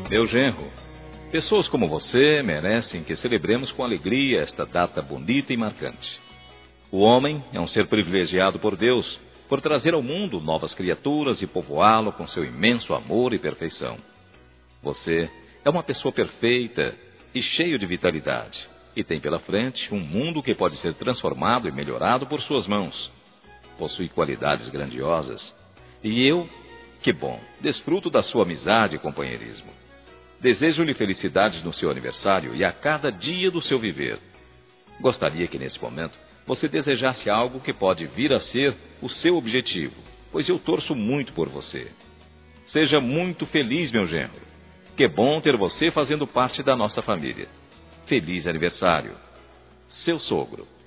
Meu genro, pessoas como você merecem que celebremos com alegria esta data bonita e marcante. O homem é um ser privilegiado por Deus, por trazer ao mundo novas criaturas e povoá-lo com seu imenso amor e perfeição. Você é uma pessoa perfeita e cheio de vitalidade, e tem pela frente um mundo que pode ser transformado e melhorado por suas mãos. Possui qualidades grandiosas, e eu, que bom, desfruto da sua amizade e companheirismo. Desejo-lhe felicidades no seu aniversário e a cada dia do seu viver. Gostaria que nesse momento você desejasse algo que pode vir a ser o seu objetivo, pois eu torço muito por você. Seja muito feliz, meu genro. Que bom ter você fazendo parte da nossa família. Feliz aniversário. Seu sogro.